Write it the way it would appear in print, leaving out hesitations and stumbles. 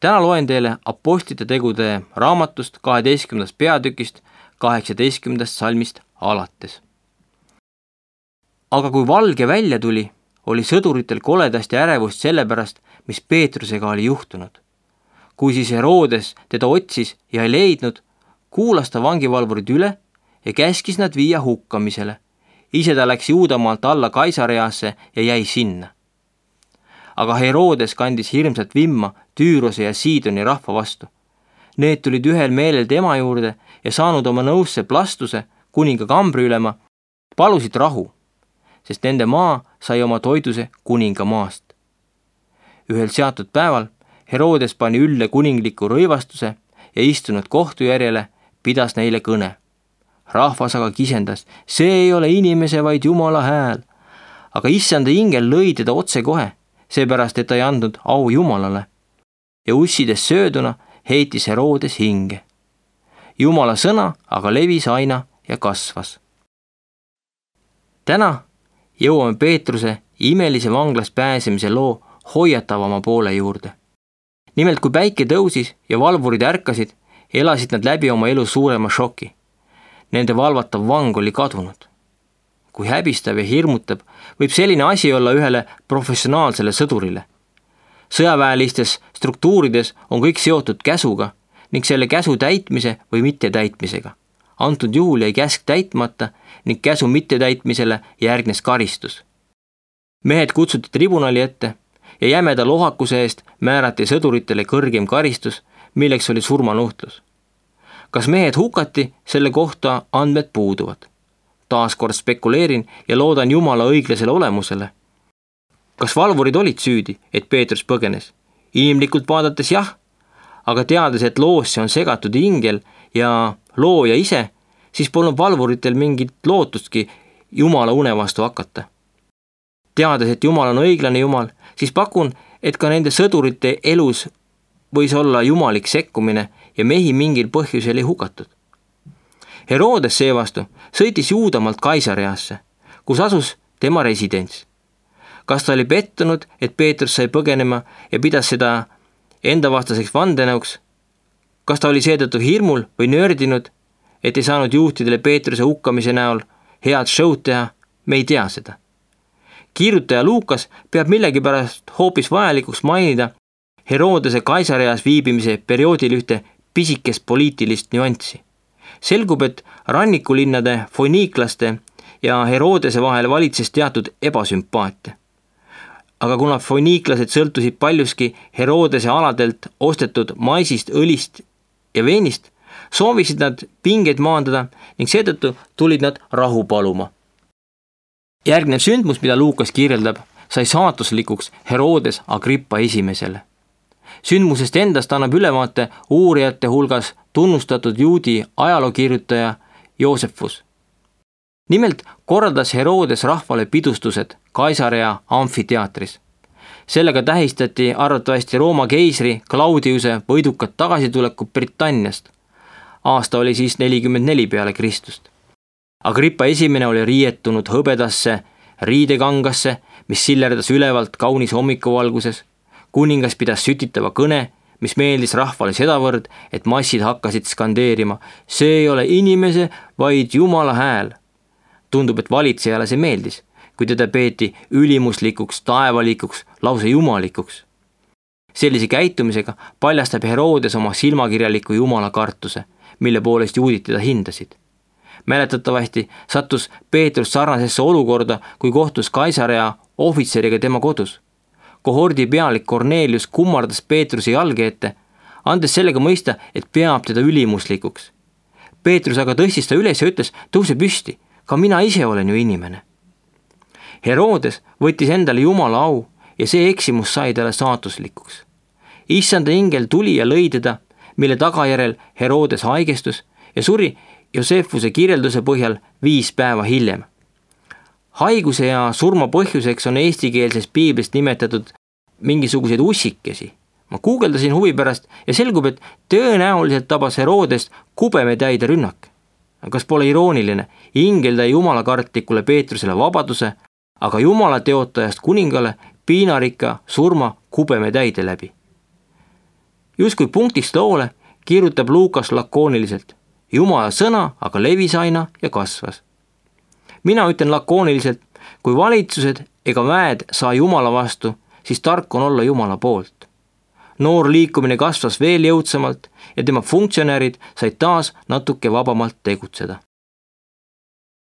Täna loen teile Apostlite tegude raamatust 12. peatükist 18. salmist alates. Aga kui valge välja tuli, oli sõduritel koledasti ärevust sellepärast, mis Peetrusega oli juhtunud. Kui siis Herodes teda otsis ja ei leidnud, kuulas ta vangivalvurid üle ja käskis nad viia hukkamisele. Ise ta läks Juudamaalt alla Kaisareasse ja jäi sinna. Aga Herodes kandis hirmsat vimma Tüürose ja Siidoni rahva vastu. Need tulid ühel meelel tema juurde ja saanud oma nõusse Plastuse, kuninga kambriülema, palusid rahu, sest nende maa sai oma toiduse kuninga maast. Ühel seatud päeval Herodes pani ülle kuningliku rõivastuse ja istunud kohtujärjele pidas neile kõne. Rahvas aga kisendas, see ei ole inimese, vaid Jumala hääl. Aga issanda ingel lõi teda otse kohe, seepärast, et ta ei andnud au Jumalale. Ja ussides sööduna heitis Herodes hinge. Jumala sõna aga levis aina ja kasvas. Täna jõuame Peetruse imelise vanglast pääsemise loo hoiatavama poole juurde. Nimelt, kui päike tõusis ja valvurid ärkasid, elasid nad läbi oma elu suurema šoki. Nende valvatav vang oli kadunud. Kui häbistav ja hirmutab, võib selline asi olla ühele professionaalsele sõdurile. Sõjaväelistes struktuurides on kõik seotud käsuga ning selle käsu täitmise või mittetäitmisega. Antud juhul jäi käsk täitmata ning käsu mittetäitmisele järgnes karistus. Mehed kutsuti tribunali ette ja jämeda lohakuse eest määrati sõduritele kõrgem karistus, milleks oli surmanuhtlus. Kas mehed hukati, selle kohta andmed puuduvad. Taaskord spekuleerin ja loodan Jumala õiglasele olemusele. Kas valvurid olid süüdi, et Peetrus põgenes? Inimlikult vaadates jah, aga teades, et loosse on segatud ingel ja looja ise, siis polnud valvuritel mingit lootustki Jumala une vastu hakata. Teades, et Jumal on õiglane Jumal, siis pakun, et ka nende sõdurite elus võis olla jumalik sekkumine ja mehi mingil põhjusel ei hukatud. Herodes seevastu sõitis Juudamaalt Kaisareasse, kus asus tema residents. Kas ta oli pettunud, et Peetrus sai põgenema ja pidas seda enda vastaseks vandenõuks? Kas ta oli seetõttu hirmul või nördinud, et ei saanud juhtidele Peetruse hukkamise näol head show'd teha? Me ei tea seda. Kiirutaja Luukas peab millegipärast hoopis vajalikuks mainida Herodese Kaisareas viibimise perioodil ühte pisikest poliitilist nüanssi. Selgub, et rannikulinnade foniiklaste ja Herodese vahel valitses teatud ebasümpaatia. Aga kuna foniiklased sõltusid paljuski Herodese aladelt ostetud maisist, õlist ja veinist, soovisid nad pingeid maandada ning seetõttu tulid nad rahu paluma. Järgnev sündmus, mida Luukas kirjeldab, sai saatuslikuks Herodes Agrippa esimesele. Sündmusest endast annab ülevaate uurijate hulgas tunnustatud juudi ajalookirjutaja Joosefus. Nimelt korraldas Herodes rahvale pidustused Kaisarea amfiteatris. Sellega tähistati arvatavasti Rooma keisri Claudiuse võidukat tagasitulekut Britanniast. Aasta oli siis 44 peale Kristust. Agrippa esimene oli riietunud hõbedasse riidekangasse, mis sillerdas ülevalt kaunis hommikuvalguses. Kuningas pidas sütitava kõne, mis meeldis rahvale sedavõrd, et massid hakkasid skandeerima. See ei ole inimese, vaid Jumala hääl. Tundub, et valitsejale see meeldis, kui teda peeti ülimuslikuks, taevalikuks, lausa jumalikuks. Sellise käitumisega paljastab Herodes oma silmakirjaliku Jumala kartuse, mille poolest juudid teda hindasid. Mäletatavasti sattus Peetrus sarnasesse olukorda, kui kohtus Kaisarea ohvitseriga tema kodus. Kohordi pealik Kornelius kummardas Peetruse jalge ette, andes sellega mõista, et peab teda ülimuslikuks. Peetrus aga tõstis ta üles ja ütles, tõuse püsti, ka mina ise olen ju inimene. Herodes võttis endale Jumala au ja see eksimus sai talle saatuslikuks. Issanda ingel tuli ja lõi teda, mille tagajärel Herodes haigestus ja suri Joosefuse kirjelduse põhjal 5 päeva hiljem. Haiguse ja surma põhjuseks on eestikeelses piiblist nimetatud mingisuguseid ussikesi. Ma guugeldasin huvi pärast ja selgub, et tõenäoliselt tabas Herodest kubemetäide rünnak. Kas pole irooniline? Ingel tõi jumalakartlikule Peetrusele vabaduse, aga Jumala teotajast kuningale piinarikka surma kubemetäide läbi. Justkui punktist loole kirjutab Luukas lakooniliselt. Jumala sõna aga levis aina ja kasvas. Mina ütlen lakooniliselt, kui valitsused ega väed saa Jumala vastu, siis tark on olla Jumala poolt. Noor liikumine kasvas veel jõudsamalt ja tema funktsionäärid said taas natuke vabamalt tegutseda.